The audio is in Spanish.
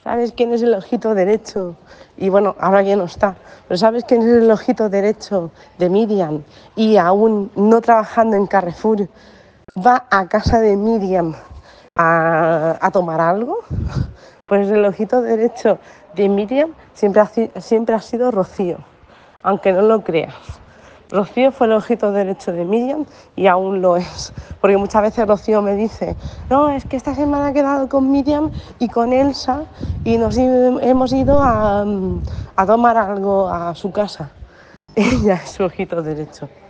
¿Sabes quién es el ojito derecho? Y bueno, ahora ya no está, pero ¿sabes quién es el ojito derecho de Miriam? Y aún no trabajando en Carrefour, va a casa de Miriam a tomar algo. Pues el ojito derecho de Miriam siempre ha sido Rocío, aunque no lo creas. Rocío fue el ojito derecho de Miriam y aún lo es. Porque muchas veces Rocío me dice, no, es que esta semana he quedado con Miriam y con Elsa y hemos ido a tomar algo a su casa. Ella es su ojito derecho.